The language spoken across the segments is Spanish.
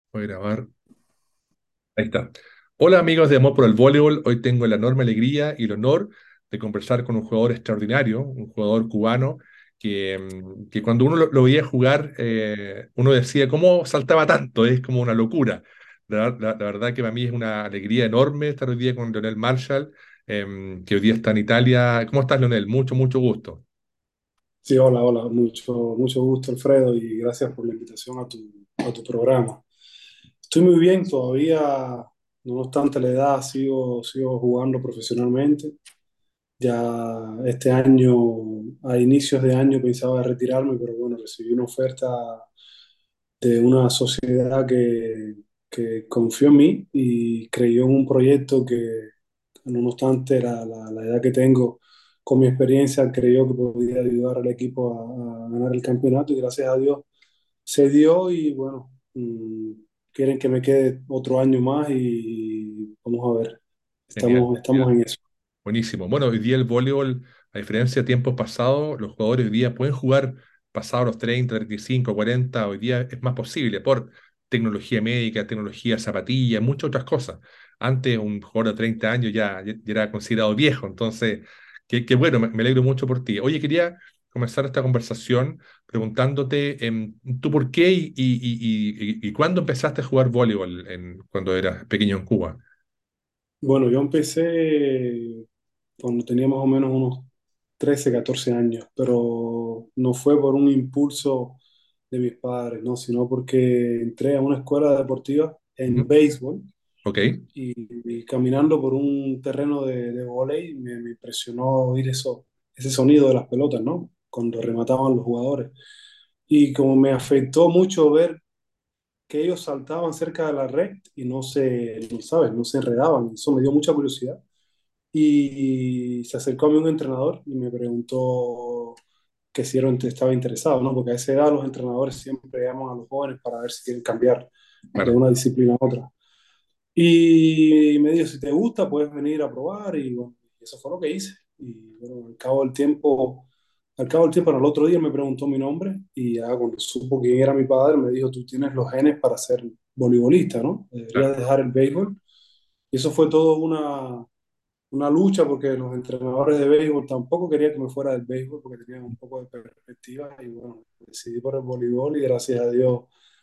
Voy a grabar. Ahí está. Hola amigos de Amor por el Voleibol. Hoy tengo la enorme alegría y el honor de conversar con un jugador extraordinario, un jugador cubano que cuando uno lo veía jugar, uno decía, ¿cómo saltaba tanto? Es como una locura. La verdad que para mí es una alegría enorme estar hoy día con Leonel Marshall, que hoy día está en Italia. ¿Cómo estás, Leonel? Mucho, mucho gusto. Sí, hola, hola, mucho gusto, Alfredo, y gracias por la invitación a tu programa. Estoy muy bien todavía, no obstante la edad, sigo jugando profesionalmente. Ya este año, a inicios de año, pensaba retirarme, pero bueno, recibí una oferta de una sociedad que confió en mí y creyó en un proyecto que, no obstante la edad que tengo, con mi experiencia, creyó que podía ayudar al equipo a ganar el campeonato y gracias a Dios se dio y bueno, quieren que me quede otro año más y vamos a ver, Genial. estamos en eso. Buenísimo. Bueno, hoy día el voleibol, a diferencia de tiempos pasados, los jugadores hoy día pueden jugar pasados los 30, 35, 40. Hoy día es más posible por tecnología médica, tecnología zapatilla, muchas otras cosas. Antes un jugador de 30 años ya era considerado viejo, entonces, qué bueno, me alegro mucho por ti. Oye, quería comenzar esta conversación preguntándote, ¿tú por qué y cuándo empezaste a jugar voleibol cuando eras pequeño en Cuba? Bueno, yo empecé cuando tenía más o menos unos 13 14 años, pero no fue por un impulso de mis padres, no, sino porque entré a una escuela deportiva en Ujú. béisbol Ok, y caminando por un terreno de vóley me impresionó oír ese sonido de las pelotas, ¿no? Cuando remataban los jugadores. Y como me afectó mucho ver que ellos saltaban cerca de la red y no sabes, no se enredaban, eso me dio mucha curiosidad. Y se acercó a mí un entrenador y me preguntó que si estaba interesado, ¿no? Porque a esa edad los entrenadores siempre llaman a los jóvenes para ver si quieren cambiar de claro. una disciplina a otra. Y me dijo, si te gusta, puedes venir a probar. Y bueno, eso fue lo que hice. Y bueno, al cabo del tiempo, al otro día me preguntó mi nombre y ya cuando supo quién era mi padre, me dijo, tú tienes los genes para ser voleibolista, ¿no? Claro. Deberías dejar el béisbol. Y eso fue todo una lucha porque los entrenadores de béisbol tampoco querían que me fuera del béisbol porque tenían un poco de perspectiva y bueno, decidí por el voleibol y gracias a Dios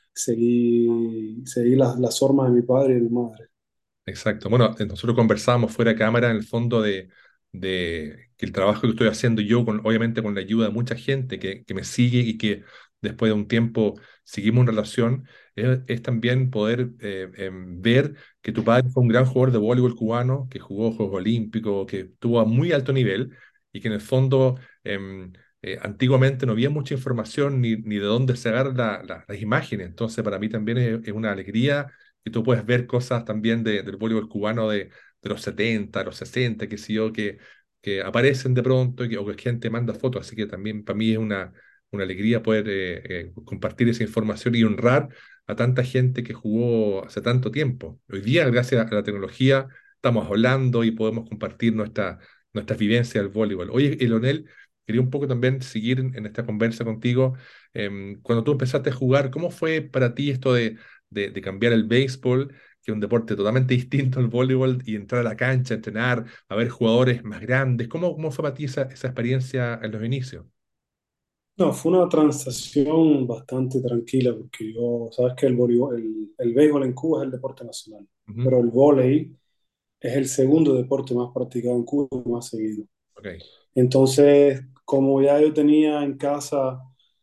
seguí las formas de mi padre y de mi madre. Exacto. Bueno, nosotros conversábamos fuera de cámara en el fondo de que el trabajo que estoy haciendo yo, obviamente con la ayuda de mucha gente que me sigue y que después de un tiempo seguimos en relación, es también poder ver que tu padre fue un gran jugador de voleibol cubano, que jugó Juegos Olímpicos, que estuvo a muy alto nivel y que en el fondo antiguamente no había mucha información ni de dónde sacar las imágenes. Entonces, para mí también es una alegría y tú puedes ver cosas también del voleibol cubano de los 70, los 60, qué sé yo, que aparecen de pronto o que gente manda fotos. Así que también para mí es una alegría poder compartir esa información y honrar a tanta gente que jugó hace tanto tiempo. Hoy día, gracias a la tecnología, estamos hablando y podemos compartir nuestras vivencias del voleibol. Oye, Elonel, quería un poco también seguir en esta conversa contigo. Cuando tú empezaste a jugar, ¿cómo fue para ti esto de cambiar el béisbol, que es un deporte totalmente distinto al voleibol, y entrar a la cancha, entrenar, a ver jugadores más grandes? ¿Cómo fue para ti esa experiencia en los inicios? No, fue una transacción bastante tranquila porque sabes que el béisbol en Cuba es el deporte nacional, Ujú. pero el vóley es el segundo deporte más practicado en Cuba y más seguido. Ok, Entonces, como ya yo tenía en casa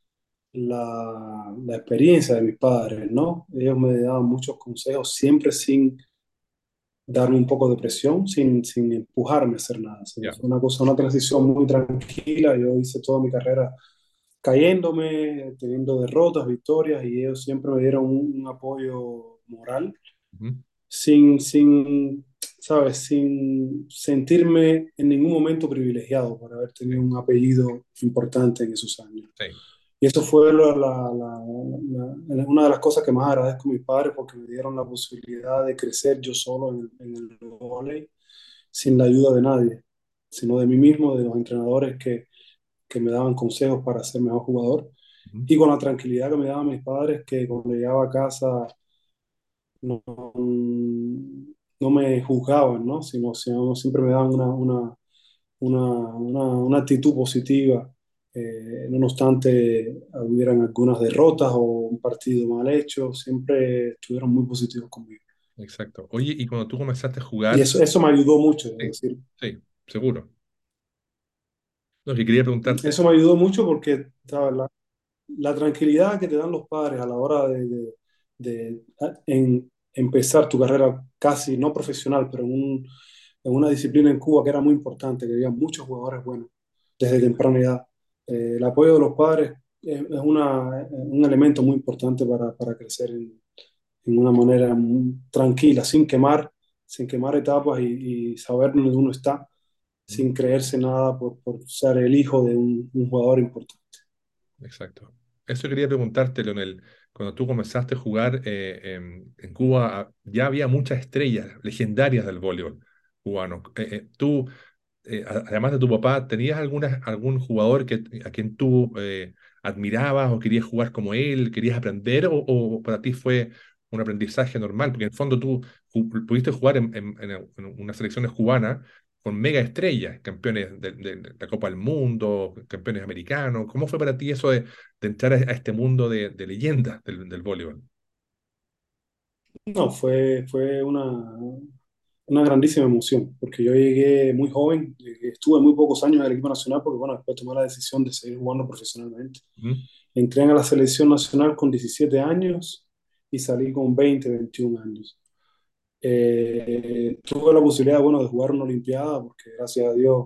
la experiencia de mis padres, ¿no? Ellos me daban muchos consejos, siempre sin darme un poco de presión, sin empujarme a hacer nada. ya. Fue una transición muy tranquila. Yo hice toda mi carrera cayéndome, teniendo derrotas, victorias, y ellos siempre me dieron un apoyo moral, Ujú. sin, ¿sabes? Sin sentirme en ningún momento privilegiado por haber tenido Sí, un apellido importante en esos años. sí, Y eso fue una de las cosas que más agradezco a mis padres porque me dieron la posibilidad de crecer yo solo en el vóley sin la ayuda de nadie, sino de mí mismo, de los entrenadores que me daban consejos para ser mejor jugador ujú. y con la tranquilidad que me daban mis padres que cuando llegaba a casa no, no me juzgaban, ¿no? Sino siempre me daban una actitud positiva. No obstante, hubieran algunas derrotas o un partido mal hecho, siempre estuvieron muy positivos conmigo. Exacto. Oye, y cuando tú comenzaste a Y jugar, eso me ayudó mucho, es sí, decir, sí, seguro. Lo que quería preguntarte, eso me ayudó mucho porque, ¿sabes? La tranquilidad que te dan los padres a la hora de empezar tu carrera casi no profesional, pero en una disciplina en Cuba que era muy importante, que había muchos jugadores buenos desde sí, temprana edad. El apoyo de los padres es un elemento muy importante para crecer en una manera muy tranquila, sin quemar etapas y saber dónde uno está, mm, sin creerse nada por ser el hijo de un jugador importante. exacto. Eso quería preguntarte, Leonel. Cuando tú comenzaste a jugar en Cuba, ya había muchas estrellas legendarias del voleibol cubano. Tú además de tu papá, ¿tenías algún jugador a quien tú admirabas o querías jugar como él, querías aprender o para ti fue un aprendizaje normal? Porque en el fondo tú pudiste jugar en unas selecciones cubanas con mega estrellas, campeones de la Copa del Mundo, campeones americanos. ¿Cómo fue para ti eso de entrar a este mundo de leyendas del voleibol? No, fue una grandísima emoción, porque yo llegué muy joven, estuve muy pocos años en el equipo nacional, porque bueno, después tomé la decisión de seguir jugando profesionalmente. Ujú. Entré a la selección nacional con 17 años y salí con 20, 21 años. Tuve la posibilidad, bueno, de jugar una Olimpiada, porque gracias a Dios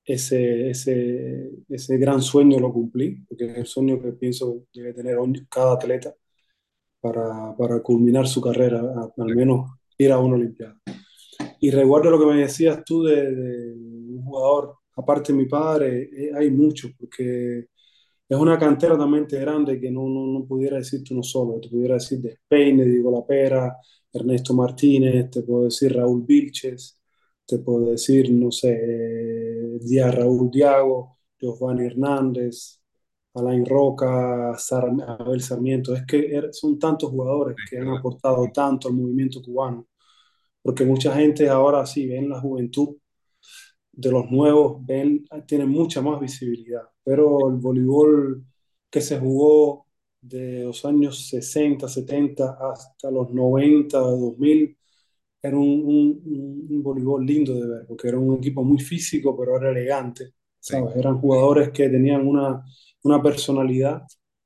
ese gran sueño lo cumplí, porque es el sueño que pienso debe tener cada atleta para culminar su carrera, al menos ir a una Olimpiada. Y recuerdo lo que me decías tú de un jugador, aparte de mi padre, hay muchos, porque es una cantera también grande que no pudiera decirte uno solo, te pudiera decir de Peine, Diego Lapera, Ernesto Martínez, te puedo decir Raúl Vilches, te puedo decir, no sé, Díaz Raúl Diago, Giovanni Hernández, Alain Roca, Abel Sarmiento. Es que son tantos jugadores Sí, que han ¿verdad? aportado tanto al movimiento cubano, porque mucha gente ahora sí ven la juventud de los nuevos, tienen mucha más visibilidad, pero el voleibol que se jugó de los años 60 70 hasta los 90 2000 era un voleibol lindo de ver, porque era un equipo muy físico, pero era elegante, Sí, ¿sabes? Eran jugadores que tenían una personalidad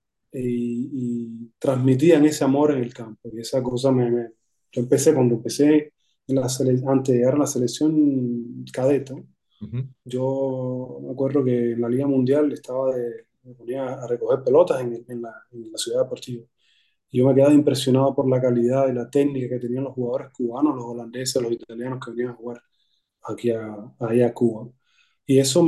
y transmitían ese amor en el campo. Y esa cosa yo empecé cuando empecé antes de llegar a la selección cadeta. ujú, Yo me acuerdo que en la Liga Mundial me ponía a recoger pelotas en la ciudad deportiva. Y yo me quedaba impresionado por la calidad y la técnica que tenían los jugadores cubanos, los holandeses, los italianos que venían a jugar ahí a Cuba. Y eso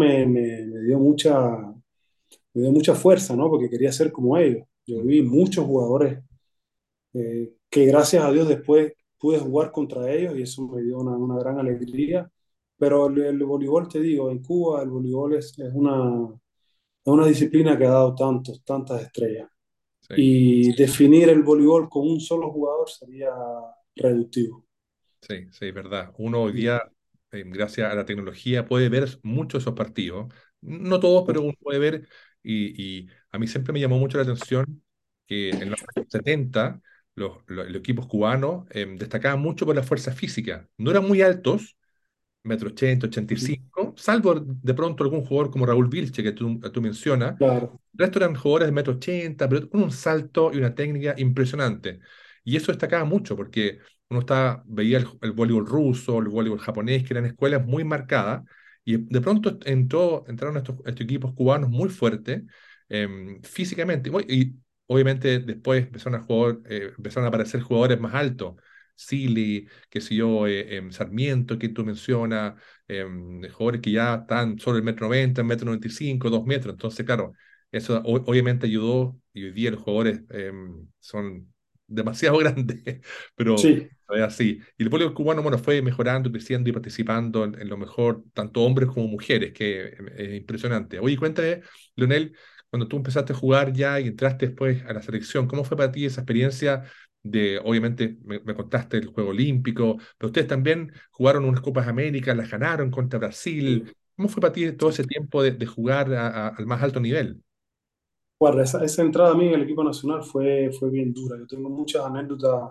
me dio mucha fuerza, ¿no? Porque quería ser como ellos. Yo vi ujú. muchos jugadores que gracias a Dios después pude jugar contra ellos y eso me dio una gran alegría. Pero el voleibol, te digo, en Cuba el voleibol es una disciplina que ha dado tantas estrellas. Sí. Y definir el voleibol con un solo jugador sería reductivo. Sí, sí, es verdad. Uno hoy día, gracias a la tecnología, puede ver muchos de esos partidos. No todos, pero uno puede ver. Y a mí siempre me llamó mucho la atención que en los años 70 los equipos cubanos destacaban mucho por la fuerza física. No eran muy altos, metro ochenta, ochenta y Ujú. cinco, salvo de pronto algún jugador como Raúl Vilche, que tú mencionas. Claro, El resto eran jugadores de metro ochenta, pero con un salto y una técnica impresionante. Y eso destacaba mucho porque veía el voleibol ruso, el voleibol japonés, que eran escuelas muy marcadas, y de pronto entraron estos equipos cubanos muy fuertes físicamente. Y obviamente después empezaron a aparecer jugadores más altos. Sili, qué sé yo, Sarmiento, que tú mencionas, jugadores que ya están sobre el metro 90, el metro 95, 2 metros. Entonces, claro, eso obviamente ayudó y hoy día los jugadores son demasiado grandes, pero sí, es así. Y el voleibol cubano, bueno, fue mejorando, creciendo y participando en lo mejor, tanto hombres como mujeres, que es impresionante. Oye, cuéntame, Leonel, cuando tú empezaste a jugar ya y entraste después a la selección, ¿cómo fue para ti esa experiencia obviamente, me contaste el Juego Olímpico, pero ustedes también jugaron unas Copas Américas, las ganaron contra Brasil. Sí. ¿Cómo fue para ti todo ese tiempo de jugar al más alto nivel? Guarda, esa entrada a mí en el equipo nacional fue bien dura. Yo tengo muchas anécdotas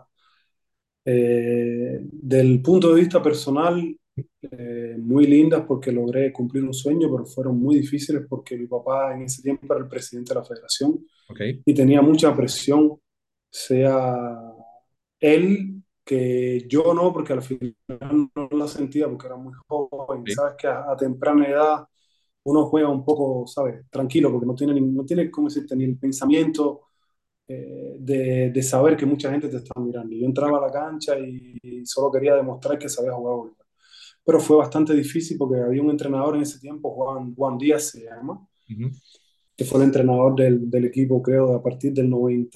del punto de vista personal, muy lindas porque logré cumplir un sueño, pero fueron muy difíciles porque mi papá en ese tiempo era el presidente de la federación ¿Ok? y tenía mucha presión, sea él que yo no, porque al final no la sentía porque era muy joven. Sí, Sabes que a temprana edad uno juega un poco, ¿sabes? Tranquilo, porque no tiene, ¿cómo decirte? Ni el pensamiento de saber que mucha gente te está mirando. Yo entraba a la cancha y solo quería demostrar que sabía jugar voleibol. Pero fue bastante difícil porque había un entrenador en ese tiempo, Juan Díaz se llama, ujú, que fue el entrenador del equipo, creo, a partir del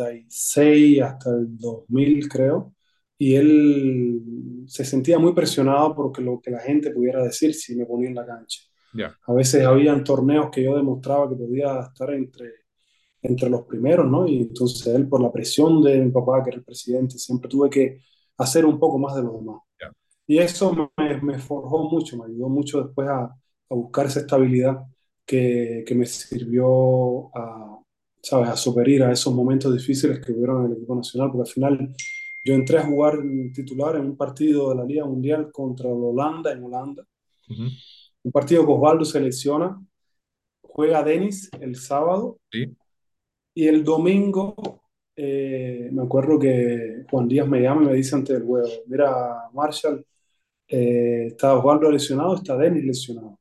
96 hasta el 2000 creo. Y él se sentía muy presionado porque lo que la gente pudiera decir si me ponía en la cancha. ya, A veces habían torneos que yo demostraba que podía estar entre los primeros, ¿no? Y entonces él, por la presión de mi papá, que era el presidente, siempre tuve que hacer un poco más de lo demás. ya, Y eso me forjó mucho, me ayudó mucho después a buscar esa estabilidad que me sirvió a, ¿sabes? A superar a esos momentos difíciles que hubieron en el equipo nacional, porque al final yo entré a jugar titular en un partido de la Liga Mundial contra Holanda, en Holanda, ujú, un partido que Osvaldo selecciona, juega Denis el sábado. sí, Y el domingo, me acuerdo que Juan Díaz me llama y me dice antes del juego, mira, Marshall, está Osvaldo lesionado, está Denis lesionado.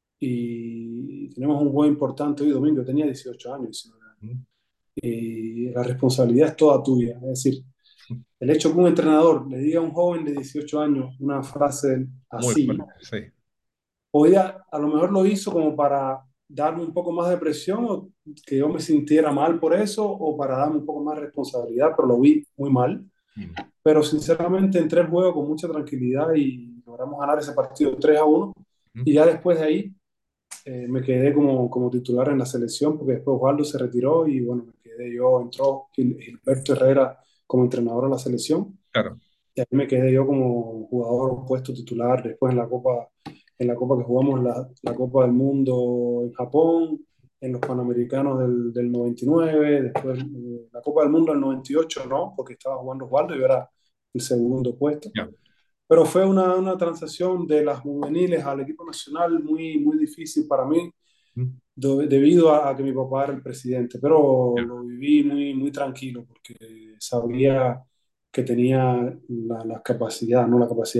Y tenemos un juego importante hoy domingo. Yo tenía 18 años, 19 años. ujú, Y la responsabilidad es toda tuya. Es decir, el hecho que un entrenador le diga a un joven de 18 años una frase muy así, fuerte, sí, podía, a lo mejor lo hizo como para darme un poco más de presión o que yo me sintiera mal por eso o para darme un poco más de responsabilidad, pero lo vi muy mal. mm, Pero sinceramente entré al juego con mucha tranquilidad y logramos ganar ese partido 3-1 ujú, y ya después de ahí me quedé como titular en la selección porque después Osvaldo se retiró y bueno, me quedé yo, entró Gilberto Herrera como entrenador a la selección claro, y ahí me quedé yo como jugador puesto titular después en la Copa que jugamos la Copa del Mundo en Japón, en los Panamericanos del 99, después la Copa del Mundo del 98, no, porque estaba jugando Osvaldo y yo era el segundo puesto. ya, Pero fue una transacción de las juveniles al equipo nacional muy, muy difícil para mí, mm, debido a que mi papá era el presidente, pero ya, lo viví muy, muy tranquilo porque sabía que tenía la capacidad, ¿no? La capacidad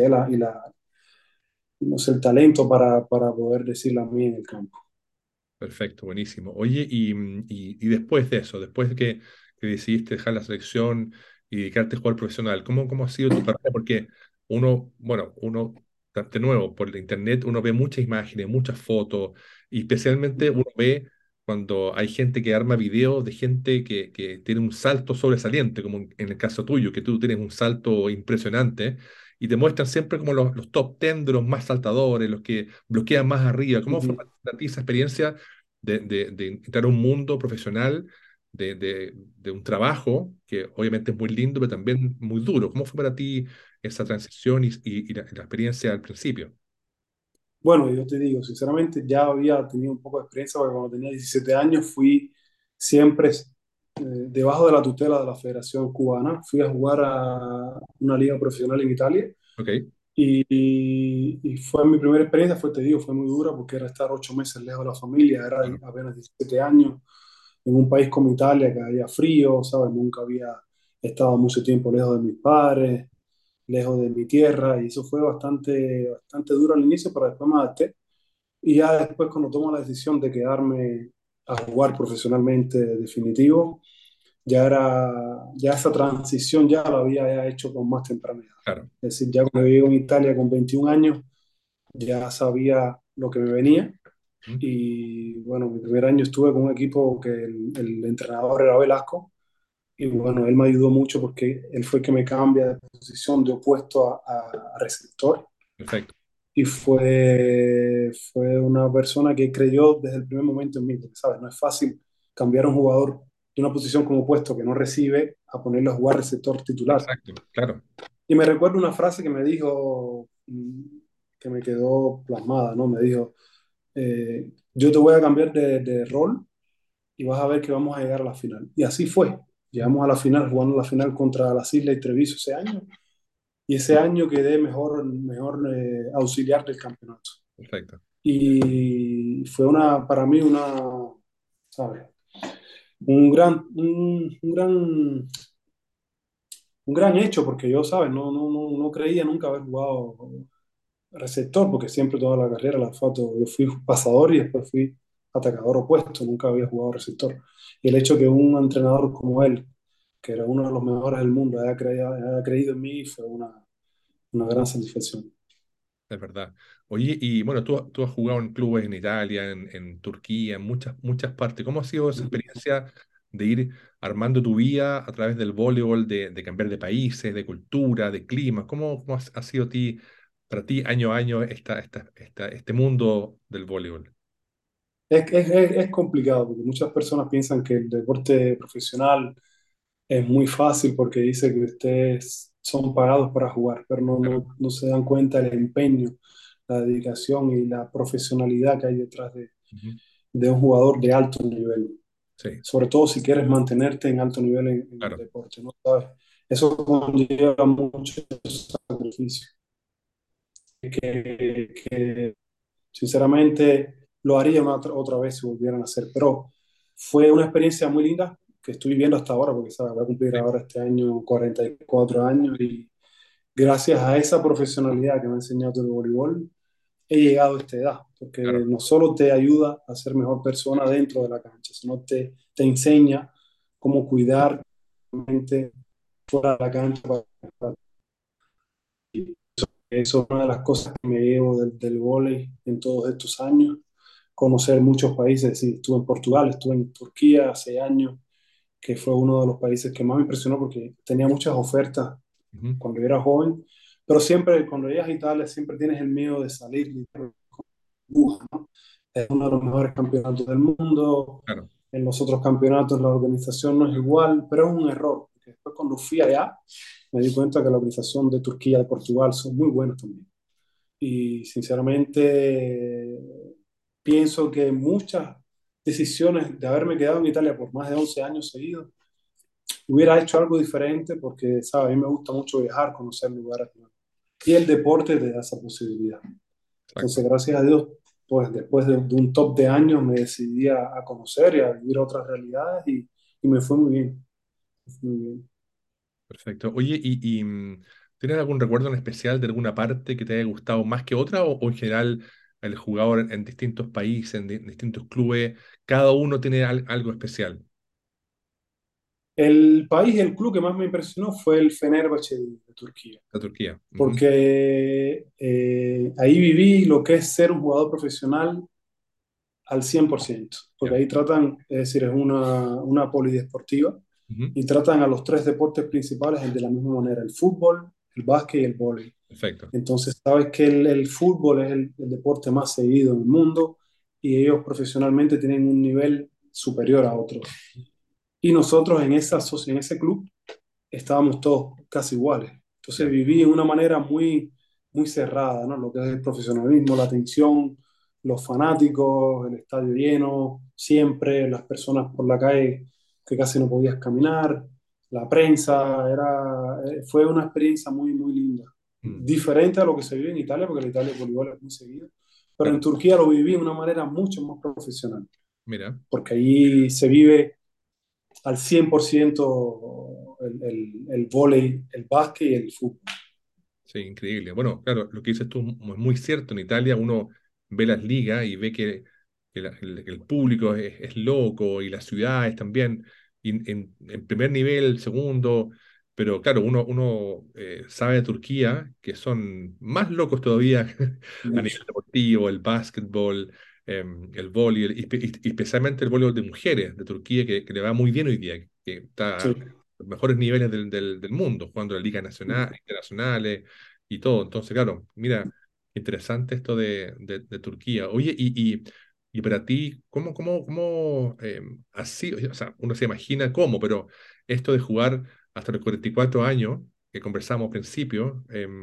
no sé, el talento para poder decirla a mí en el campo. perfecto, buenísimo. Oye, y después de eso, después de que decidiste dejar la selección y dedicarte a jugar profesional, ¿cómo ha sido tu carrera? Porque uno, de nuevo, por la internet, uno ve muchas imágenes, muchas fotos, y especialmente uno ve cuando hay gente que arma videos de gente que tiene un salto sobresaliente, como en el caso tuyo, que tú tienes un salto impresionante, y te muestran siempre como los top 10 de los más saltadores, los que bloquean más arriba. ¿Cómo fue Ujú. para ti esa experiencia de entrar a un mundo profesional, de un trabajo que obviamente es muy lindo, pero también muy duro? ¿Cómo fue para ti esa transición y la experiencia al principio? Bueno, yo te digo, sinceramente, ya había tenido un poco de experiencia porque cuando tenía 17 años fui siempre debajo de la tutela de la Federación Cubana. Fui a jugar a una liga profesional en Italia Ok, y fue mi primera experiencia, te digo, fue muy dura porque era estar 8 meses lejos de la familia, era claro, apenas 17 años en un país como Italia que había frío, ¿sabes? Nunca había estado mucho tiempo lejos de mis padres, lejos de mi tierra y eso fue bastante, bastante duro al inicio, pero después me adapté. Y ya después, cuando tomo la decisión de quedarme a jugar profesionalmente definitivo, ya esa transición ya la había ya hecho con más temprana edad. claro. Es decir, ya cuando llego en Italia con 21 años, ya sabía lo que me venía. ¿Mm? Y bueno, mi primer año estuve con un equipo que el entrenador era Velasco. Y bueno, él me ayudó mucho porque él fue el que me cambia de posición de opuesto a receptor Perfecto. y fue una persona que creyó desde el primer momento en mí, porque, ¿sabes? No es fácil cambiar a un jugador de una posición como puesto que no recibe a ponerlo a jugar receptor titular. Exacto, claro. Y me recuerdo una frase que me dijo, que me quedó plasmada, ¿no? Me dijo, yo te voy a cambiar de rol y vas a ver que vamos a llegar a la final. Y así fue. Llegamos a la final, jugando la final contra las Islas y Treviso ese año. Y ese año quedé mejor auxiliar del campeonato. Perfecto. Y fue para mí ¿sabes? Un gran hecho, porque yo, ¿sabes? No creía nunca haber jugado receptor, porque siempre toda la carrera, la foto, yo fui pasador y después fui atacador opuesto, nunca había jugado receptor. Y el hecho que un entrenador como él, que era uno de los mejores del mundo, haya creído en mí, fue una gran satisfacción. Es verdad. Oye, y bueno, tú has jugado en clubes en Italia, en Turquía, en muchas partes. ¿Cómo ha sido esa experiencia de ir armando tu vida a través del voleibol, de cambiar de países, de cultura, de clima? ¿Cómo ha sido para ti año a año este mundo del voleibol? Es complicado, porque muchas personas piensan que el deporte profesional es muy fácil porque dice que ustedes son pagados para jugar, pero Claro. no se dan cuenta del empeño, la dedicación y la profesionalidad que hay detrás Ujú. de un jugador de alto nivel. Sí, Sobre todo si quieres mantenerte en alto nivel en el claro. deporte, ¿no sabes? Eso conlleva mucho sacrificio, que sinceramente lo haría otra vez si volvieran a hacer, pero fue una experiencia muy linda que estoy viviendo hasta ahora, porque ¿sabes? Voy a cumplir Sí, ahora este año 44 años y gracias a esa profesionalidad que me ha enseñado el voleibol, he llegado a esta edad, porque claro. no solo te ayuda a ser mejor persona dentro de la cancha, sino te enseña cómo cuidar la mente fuera de la cancha. Eso es una de las cosas que me llevo del vóley en todos estos años, conocer muchos países. Sí, estuve en Portugal, estuve en Turquía hace años, que fue uno de los países que más me impresionó porque tenía muchas ofertas Ujú. cuando yo era joven, pero siempre cuando llegas a Italia siempre tienes el miedo de salir y burbuja, ¿no? Es uno de los mejores campeonatos del mundo. Claro, En los otros campeonatos la organización no es igual, pero es un error, porque después cuando fui allá me di cuenta que la organización de Turquía y de Portugal son muy buenas también. Y sinceramente pienso que muchas decisiones de haberme quedado en Italia por más de 11 años seguidos, hubiera hecho algo diferente porque, ¿sabes? A mí me gusta mucho viajar, conocer lugares nuevos. Y el deporte te da esa posibilidad. exacto. Entonces, gracias a Dios, pues después de un top de años me decidí a conocer y a vivir otras realidades y me fue muy bien. Me fue muy bien. Perfecto. Oye, ¿tienes algún recuerdo en especial de alguna parte que te haya gustado más que otra o en general el jugador en distintos países, en distintos clubes, cada uno tiene algo especial El país y el club que más me impresionó fue el Fenerbahce de Turquía, de Turquía? Ujú. porque ahí viví lo que es ser un jugador profesional al 100%, porque Ya. ahí tratan, es decir, es una polideportiva, Ujú. y tratan a los tres deportes principales de la misma manera, el fútbol, el básquet y el vóley. Perfecto. Entonces, sabes que el fútbol es el deporte más seguido en el mundo y ellos profesionalmente tienen un nivel superior a otros. Y nosotros en ese club estábamos todos casi iguales. Entonces Ya. viví en una manera muy cerrada, ¿no? Lo que es el profesionalismo, la atención, los fanáticos, el estadio lleno, siempre, las personas por la calle que casi no podías caminar, la prensa, fue una experiencia muy linda. Mm. Diferente a lo que se vive en Italia, porque en Italia el voleibol es muy seguido, pero en Claro. Turquía lo viví de una manera mucho más profesional, Mira. porque allí se vive al 100% el vóley, el básquet y el fútbol. Sí, increíble. Bueno, claro, lo que dices tú es muy cierto. En Italia uno ve las ligas y ve que el público es loco y las ciudades también, y en primer nivel, segundo, pero claro, uno sabe de Turquía que son más locos todavía a nivel Mucho. deportivo, el básquetbol, el voleibol, y especialmente el voleibol de mujeres de Turquía, que le va muy bien hoy día, que está a Sí. los mejores niveles del mundo, jugando en la Liga Nacional, internacionales y todo. Entonces, claro, mira, interesante esto de Turquía. Oye, Y para ti, así, o sea, uno se imagina cómo, pero esto de jugar hasta los 44 años, que conversamos al principio,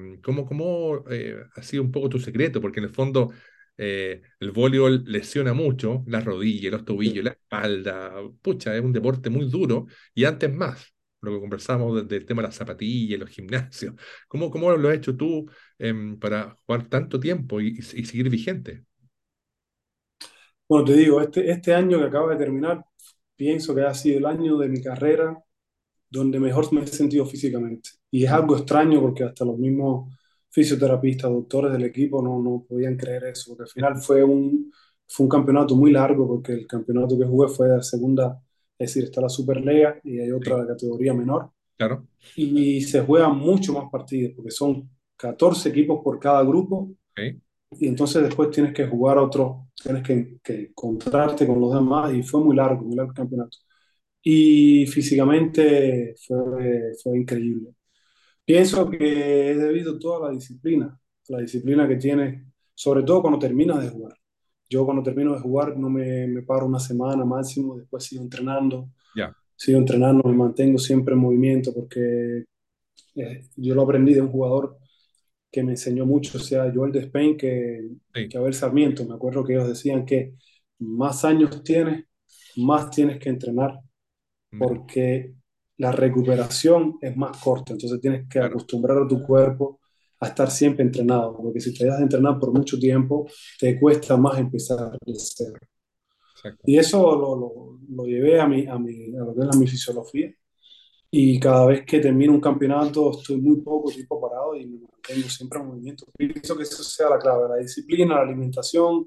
ha sido un poco tu secreto? Porque en el fondo el voleibol lesiona mucho las rodillas, los tobillos, la espalda. Pucha, es un deporte muy duro y antes más, lo que conversamos del tema de las zapatillas, los gimnasios. ¿Cómo lo has hecho tú para jugar tanto tiempo y seguir vigente? Bueno, te digo, este año que acaba de terminar, pienso que ha sido el año de mi carrera donde mejor me he sentido físicamente. Y es Mm, algo extraño porque hasta los mismos fisioterapistas, doctores del equipo no podían creer eso, porque al final fue un campeonato muy largo, porque el campeonato que jugué fue de segunda, es decir, está la Superliga y hay sí, otra categoría menor, claro. y se juegan mucho más partidos, porque son 14 equipos por cada grupo, Ok, y entonces después tienes que jugar otro, tienes que encontrarte con los demás, y fue muy largo el campeonato. Y físicamente fue increíble. Pienso que es debido toda la disciplina que tienes, sobre todo cuando terminas de jugar. Yo cuando termino de jugar no me paro una semana máximo, después ya, sigo entrenando, me mantengo siempre en movimiento porque yo lo aprendí de un jugador que me enseñó mucho, o sea, Joel Despain, sí, que Abel Sarmiento. Me acuerdo que ellos decían que más años tienes, más tienes que entrenar mira, porque la recuperación es más corta, entonces tienes que claro, acostumbrar a tu cuerpo a estar siempre entrenado, porque si te dejas de entrenar por mucho tiempo, te cuesta más empezar de cero. exacto. Y eso lo llevé a lo que es mi fisiología. Y cada vez que termino un campeonato, estoy muy poco tiempo parado y me mantengo siempre en movimiento. Pienso que eso sea la clave, la disciplina, la alimentación,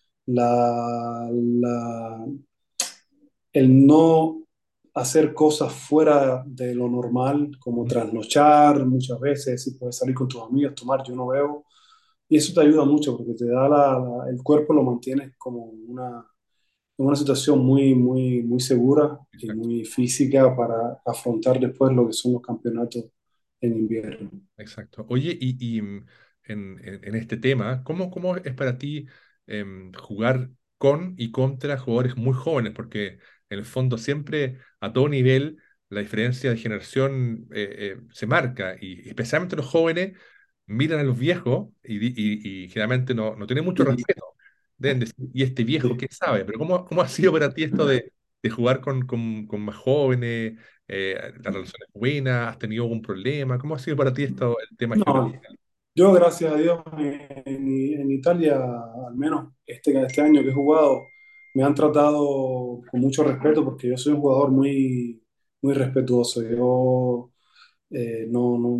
la, el no hacer cosas fuera de lo normal, como Mm, trasnochar muchas veces, si puedes salir con tus amigos, tomar, yo no bebo, y eso te ayuda mucho porque te da el cuerpo lo mantienes como en una situación muy segura y exacto, muy física para afrontar después lo que son los campeonatos en invierno. exacto. Oye, en este tema, ¿cómo es para ti jugar con y contra jugadores muy jóvenes? Porque en el fondo siempre a todo nivel la diferencia de generación se marca y especialmente los jóvenes miran a los viejos y generalmente no tienen mucho Y, respeto. Deben decir, ¿y este viejo qué sabe? Pero ¿cómo ha sido para ti esto de jugar con más jóvenes? ¿La relación es buena? ¿Has tenido algún problema? ¿Cómo ha sido para ti esto, el tema no, generacional? yo gracias a Dios en Italia, al menos este año que he jugado, me han tratado con mucho respeto porque yo soy un jugador muy respetuoso. Yo no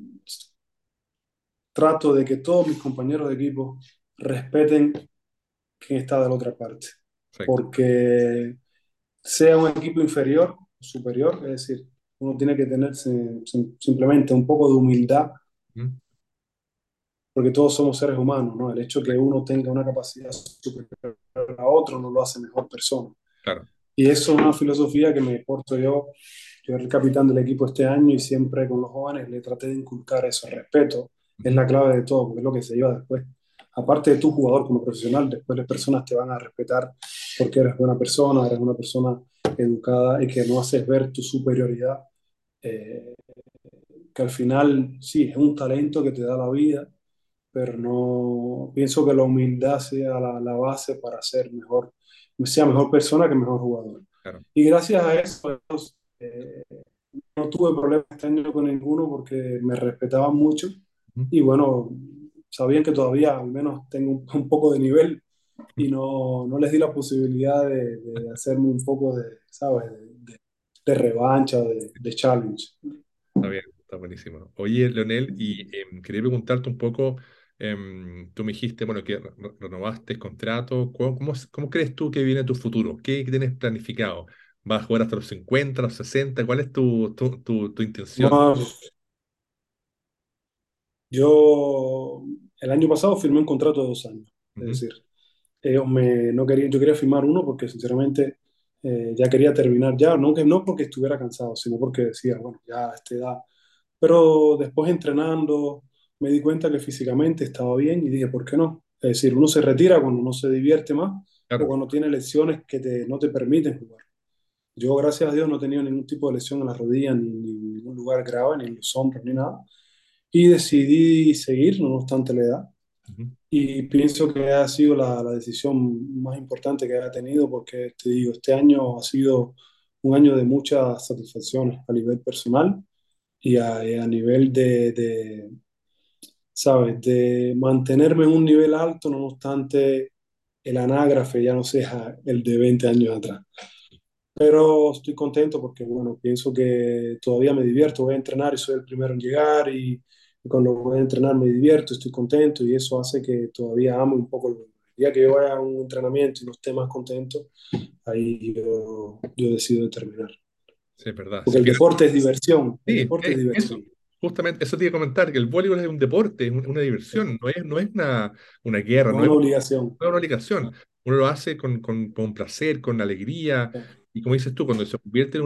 trato de que todos mis compañeros de equipo respeten quien está de la otra parte, Perfecto. porque sea un equipo inferior o superior, es decir, uno tiene que tener simplemente un poco de humildad ¿Mm? porque todos somos seres humanos, ¿no? El hecho que Correcto. uno tenga una capacidad superior a otro no lo hace mejor persona. Claro. Y eso es una filosofía que me porto yo. Yo era el capitán del equipo este año y siempre con los jóvenes le traté de inculcar eso. El respeto es Ujú. la clave de todo, porque es lo que se lleva después. Aparte de tu jugador como profesional, después las personas te van a respetar porque eres una persona educada y que no haces ver tu superioridad, eh, que al final sí, es un talento que te da la vida, pero no pienso que la humildad sea la base para ser mejor, sea mejor persona que mejor jugador. Claro. Y gracias a eso eh, no tuve problemas este año con ninguno porque me respetaban mucho Ujú. y bueno, sabían que todavía al menos tengo un poco de nivel y no les di la posibilidad de hacerme un poco de, ¿sabes? De revancha, de challenge. Está bien, está buenísimo. Oye, Leonel, y quería preguntarte un poco, tú me dijiste, bueno, que renovaste el contrato. ¿Cómo crees tú que viene tu futuro? ¿Qué tienes planificado? ¿Vas a jugar hasta los 50, los 60? ¿Cuál es tu intención? No, yo el año pasado firmé un contrato de 2 años, es Ujú. decir, no querían, yo quería firmar uno porque sinceramente ya quería terminar ya, no porque estuviera cansado, sino porque decía, bueno, ya a esta edad. Pero después entrenando me di cuenta que físicamente estaba bien y dije, ¿por qué no? Es decir, uno se retira cuando no se divierte más o claro. cuando tienes lesiones que no te permiten jugar. Yo, gracias a Dios, no he tenido ningún tipo de lesión en la rodilla, ni en ningún lugar grave, ni en los hombros, ni nada. Y decidí seguir, no obstante la edad. Ujú. Y pienso que ha sido la decisión más importante que he tenido porque, te digo, este año ha sido un año de muchas satisfacciones a nivel personal y a nivel ¿sabes? De mantenerme en un nivel alto, no obstante el anágrafe ya no sea el de 20 años atrás. Pero estoy contento porque, bueno, pienso que todavía me divierto, voy a entrenar y soy el primero en llegar y cuando voy a entrenar me divierto, estoy contento y eso hace que todavía ame un poco el béisbol. El día que yo vaya a un entrenamiento y no esté más contento, ahí yo decido terminar. Sí, es verdad. Porque Se pierde. el Sí, deporte es eso, diversión, justamente, eso te iba a comentar, que el voleibol es un deporte, es una diversión, no es una guerra, no no es es una obligación. una obligación. Uno lo hace con placer, con alegría, y como dices tú, cuando se convierte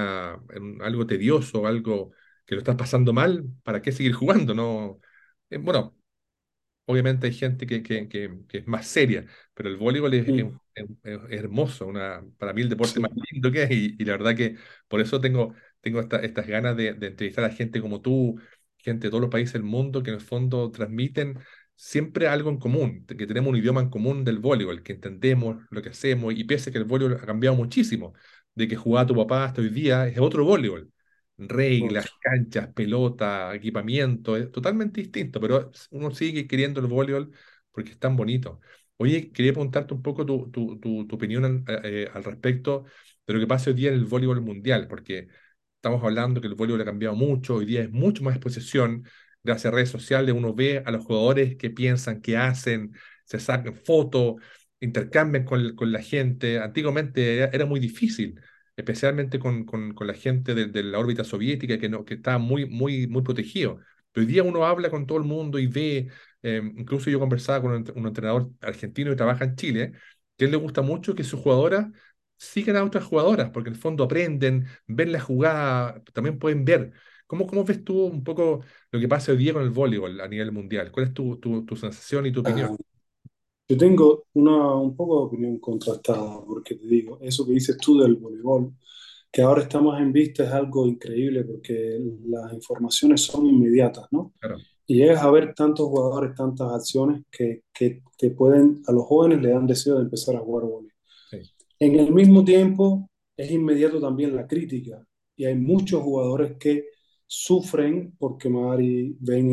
en algo tedioso, algo que lo estás pasando mal, ¿para qué seguir jugando? No, bueno, obviamente hay gente que es más seria, pero el voleibol Mm, es hermoso, para mí el deporte más sí, lindo que es, y la verdad que por eso tengo estas ganas de entrevistar a gente como tú, gente de todos los países del mundo, que en el fondo transmiten siempre algo en común, que tenemos un idioma en común del voleibol, que entendemos lo que hacemos, y pese a que el voleibol ha cambiado muchísimo, de que jugaba tu papá hasta hoy día, es otro voleibol. Reglas, otro. canchas, pelota, equipamiento, es totalmente distinto, pero uno sigue queriendo el voleibol porque es tan bonito. Oye, quería preguntarte un poco tu opinión al respecto de lo que pasa hoy día en el voleibol mundial, porque estamos hablando que el voleibol ha cambiado mucho, hoy día es mucho más exposición, gracias a redes sociales uno ve a los jugadores que piensan, que hacen, se sacan fotos, intercambian con la gente. Antiguamente era muy difícil, especialmente con la gente de la órbita soviética que, no, que estaba muy protegido. Pero hoy día uno habla con todo el mundo y ve, incluso yo conversaba con un entrenador argentino que trabaja en Chile, que a él le gusta mucho que sus jugadoras sigan a otras jugadoras, porque en el fondo aprenden, ven la jugada, también pueden ver. ¿Cómo ves tú un poco lo que pasa hoy día con el voleibol a nivel mundial? ¿Cuál es tu sensación y tu opinión? Ah, yo tengo un poco de opinión contrastada, porque te digo, eso que dices tú del voleibol, que ahora está más en vista, es algo increíble porque las informaciones son inmediatas, ¿no? Claro, Y llegas a ver tantos jugadores, tantas acciones que te pueden, a los jóvenes le dan deseo de empezar a jugar voleibol. sí, En el mismo tiempo, es inmediato también la crítica. Y hay muchos jugadores que sufren porque Mari ven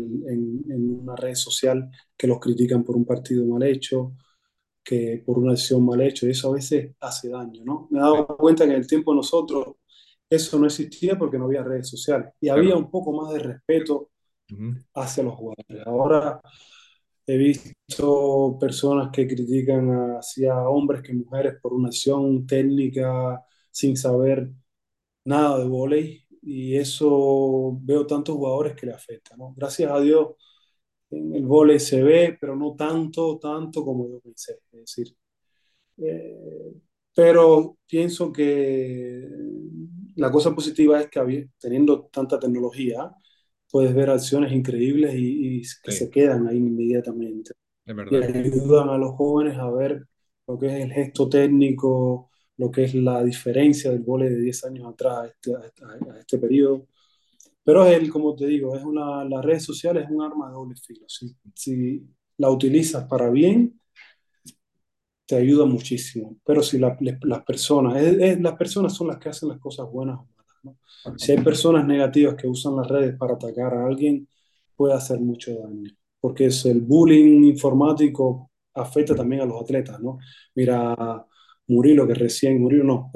en una red social que los critican por un partido mal hecho, que por una acción mal hecha. Y eso a veces hace daño, ¿no? Me he sí, dado cuenta que en el tiempo de nosotros eso no existía porque no había redes sociales. Y había claro. un poco más de respeto Ujú. hacia los jugadores. Ahora he visto personas que critican hacia hombres que mujeres por una acción técnica sin saber nada de vóley y eso veo tantos jugadores que le afecta, ¿no? Gracias a Dios en el vóley se ve, pero no tanto como yo pensé. Es decir, eh, pero pienso que la cosa positiva es que teniendo tanta tecnología, puedes ver acciones increíbles y que Sí, se quedan ahí inmediatamente es y verdad. ayudan a los jóvenes a ver lo que es el gesto técnico, lo que es la diferencia del vóley de 10 años atrás a este periodo. Pero es como te digo, las redes sociales es un arma de doble filo. Si la utilizas para bien, te ayuda muchísimo. Pero si las personas, las personas son las que hacen las cosas buenas o malas, ¿no? Si hay personas negativas que usan las redes para atacar a alguien, puede hacer mucho daño. Porque es el bullying informático afecta también a los atletas, ¿no? Mira, Murilo, que recién, Murilo no,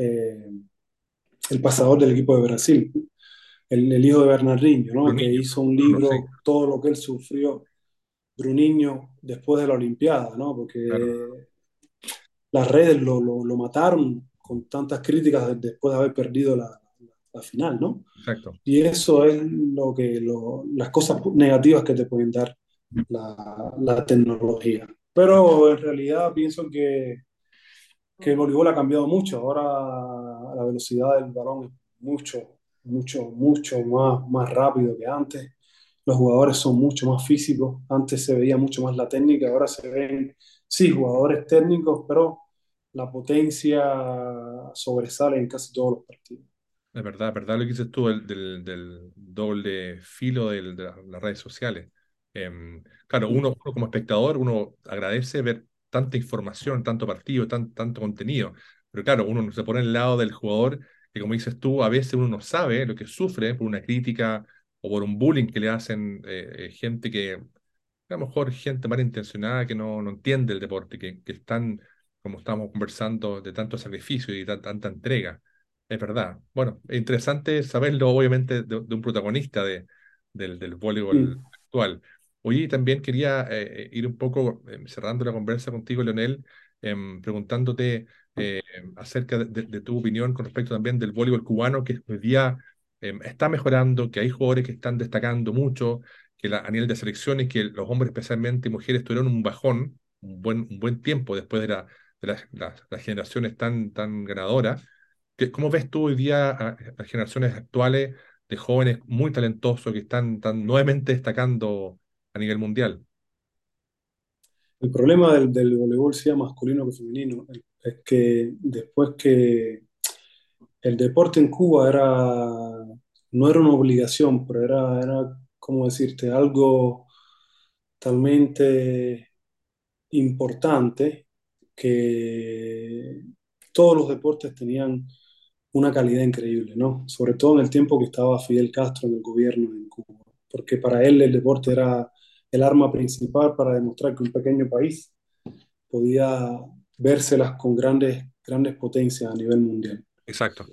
el pasador del equipo de Brasil, el hijo de Bernardinho, Los ¿no? Que niños, hizo un Bruno, sí, libro, todo lo que él sufrió, Bruniño, después de la Olimpiada, ¿no? claro, Porque las redes lo mataron con tantas críticas después de haber perdido la final, ¿no? exacto. Y eso es las cosas negativas que te pueden dar la tecnología. Pero en realidad pienso que el voleibol ha cambiado mucho. Ahora la velocidad del balón es mucho más rápido que antes. Los jugadores son mucho más físicos. Antes se veía mucho más la técnica, ahora se ven, sí, jugadores técnicos, pero la potencia sobresale en casi todos los partidos. Es verdad lo que dices tú del doble filo de las redes sociales. Claro, uno como espectador, uno agradece ver tanta información, tanto partido, tanto contenido, pero claro, uno se pone al lado del jugador que, como dices tú, a veces uno no sabe lo que sufre por una crítica o por un bullying que le hacen gente que, a lo mejor gente malintencionada que no entiende el deporte, que están, como estamos conversando, de tanto sacrificio y tanta entrega. Es verdad. Bueno, es interesante saberlo, obviamente, de un protagonista del voleibol Mm. actual. Hoy también quería ir un poco cerrando la conversa contigo, Leonel, preguntándote eh, acerca de tu opinión con respecto también del voleibol cubano, que hoy día está mejorando, que hay jugadores que están destacando mucho, que a nivel de selecciones, que los hombres, especialmente y mujeres, tuvieron un bajón, un buen tiempo después de las generaciones tan ganadoras. ¿Cómo ves tú hoy día a las generaciones actuales de jóvenes muy talentosos que están nuevamente destacando a nivel mundial? El problema del voleibol, sea masculino que femenino, es que después que el deporte en Cuba no era una obligación, pero era, ¿cómo decirte?, algo talmente importante que todos los deportes tenían una calidad increíble, ¿no? Sobre todo en el tiempo que estaba Fidel Castro en el gobierno en Cuba, porque para él el deporte era el arma principal para demostrar que un pequeño país podía vérselas con grandes potencias a nivel mundial. Exacto.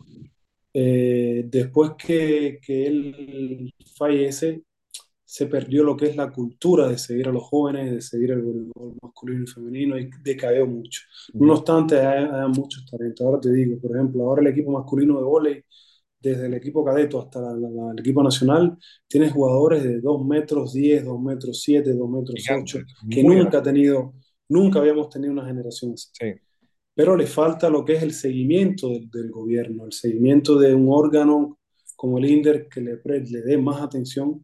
Después que él fallece, se perdió lo que es la cultura de seguir a los jóvenes, de seguir el voleibol masculino y femenino, y decayó mucho. No Ujú. obstante, hay muchos talentos. Ahora te digo, por ejemplo, ahora el equipo masculino de vóley, desde el equipo cadeto hasta el equipo nacional, tiene jugadores de 2 metros 10, 2 metros 7, 2 metros 8, Gigantes, que muy grandes. nunca habíamos tenido una generación así. Sí, Pero le falta lo que es el seguimiento del gobierno, el seguimiento de un órgano como el INDER que le dé más atención,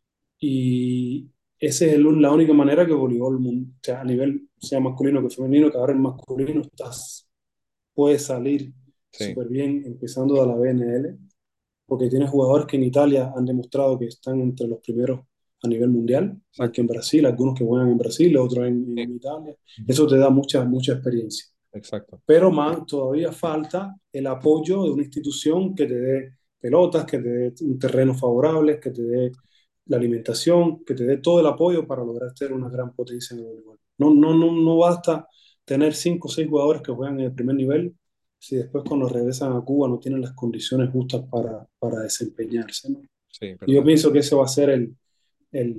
y esa es la única manera que el voleibol, o sea, a nivel sea masculino que femenino, que ahora el masculino puede salir sí, súper bien empezando de la BNL, porque tiene jugadores que en Italia han demostrado que están entre los primeros a nivel mundial, igual que exacto. en Brasil, algunos que juegan en Brasil, otros Sí, en Italia. ujú, Eso te da mucha experiencia. exacto. Pero más todavía falta el apoyo de una institución que te dé pelotas, que te dé un terreno favorable, que te dé la alimentación, que te dé todo el apoyo para lograr ser una gran potencia en el voleibol. No basta tener 5 o 6 jugadores que juegan en el primer nivel si después cuando regresan a Cuba no tienen las condiciones justas para desempeñarse, ¿no? Sí, Y yo verdad. pienso que ese va a ser el,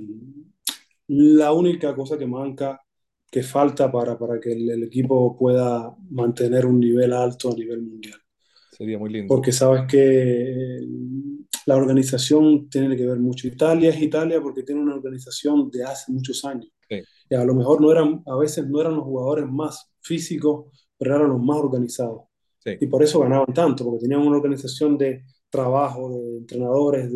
la única cosa que manca, que falta para que el equipo pueda mantener un nivel alto a nivel mundial. Sería muy lindo. Porque sabes que la organización tiene que ver mucho. Italia es Italia porque tiene una organización de hace muchos años. Sí, Y a lo mejor a veces no eran los jugadores más físicos, pero eran los más organizados. sí, Y por eso ganaban tanto, porque tenían una organización de trabajo, de entrenadores,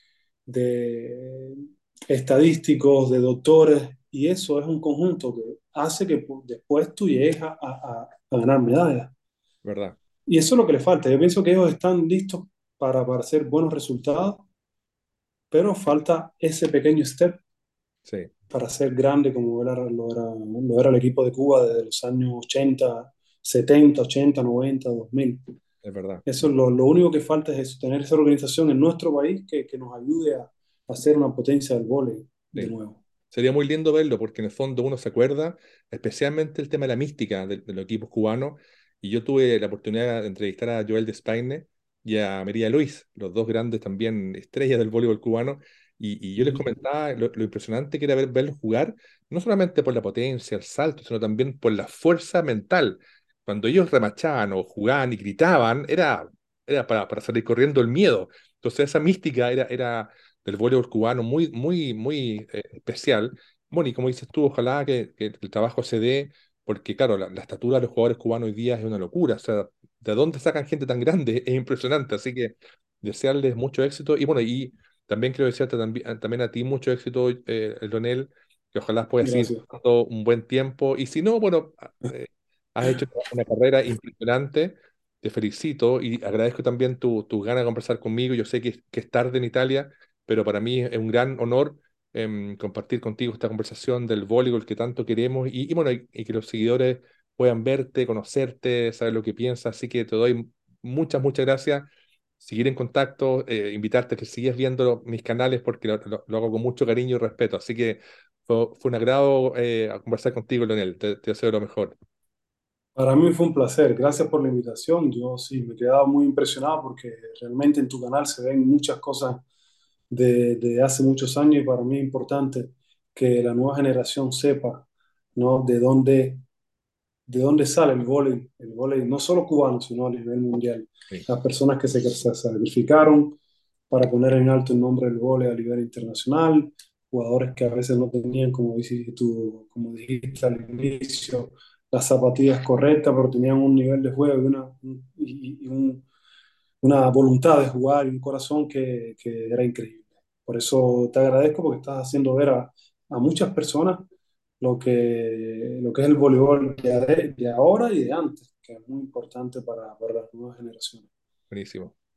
de estadísticos, de doctores, y eso es un conjunto que hace que después tú llegues a ganar medallas. verdad. Y eso es lo que le falta. Yo pienso que ellos están listos para hacer buenos resultados, pero falta ese pequeño step Sí, para ser grande como lo era el equipo de Cuba desde los años 80, 70, 80, 90, 2000. es verdad. Eso es lo único que falta, es eso, tener esa organización en nuestro país que nos ayude a ser una potencia del vóley de Sí. nuevo. Sería muy lindo verlo porque en el fondo uno se acuerda, especialmente el tema de la mística de los equipos cubanos. Y yo tuve la oportunidad de entrevistar a Joel Despaine y a María Luis, los dos grandes también estrellas del voleibol cubano. Y yo les Ujú. comentaba lo impresionante que era verlos jugar, no solamente por la potencia, el salto, sino también por la fuerza mental. Cuando ellos remachaban o jugaban y gritaban, era para salir corriendo el miedo. Entonces esa mística era del voleibol cubano muy especial. Bueno, y como dices tú, ojalá que el trabajo se dé, porque claro, la estatura de los jugadores cubanos hoy día es una locura. O sea, ¿de dónde sacan gente tan grande? Es impresionante. Así que desearles mucho éxito. Y bueno, y también quiero desearte también a ti mucho éxito, Leonel, que ojalá puedas seguir Gracias. jugando un buen tiempo. Y si no, bueno, has hecho una carrera impresionante, te felicito y agradezco también tu ganas de conversar conmigo. Yo sé que es tarde en Italia, pero para mí es un gran honor compartir contigo esta conversación del voleibol que tanto queremos y bueno, y que los seguidores puedan verte, conocerte, saber lo que piensas. Así que te doy muchas gracias. Seguir en contacto, invitarte a que sigas viendo mis canales porque lo hago con mucho cariño y respeto. Así que fue un agrado a conversar contigo, Leonel. Te deseo lo mejor. Para mí fue un placer, gracias por la invitación. Yo sí me he quedado muy impresionado porque realmente en tu canal se ven muchas cosas de hace muchos años y para mí es importante que la nueva generación sepa, ¿no? De dónde sale el vóley no solo cubano, sino a nivel mundial. Sí, Las personas que se sacrificaron para poner en alto el nombre del vóley a nivel internacional, jugadores que a veces no tenían, como dijiste al inicio, las zapatillas correctas, pero tenían un nivel de juego y una voluntad de jugar y un corazón que era increíble. Por eso te agradezco porque estás haciendo ver a muchas personas lo que es el voleibol de ahora y de antes, que es muy importante para las nuevas generaciones. buenísimo.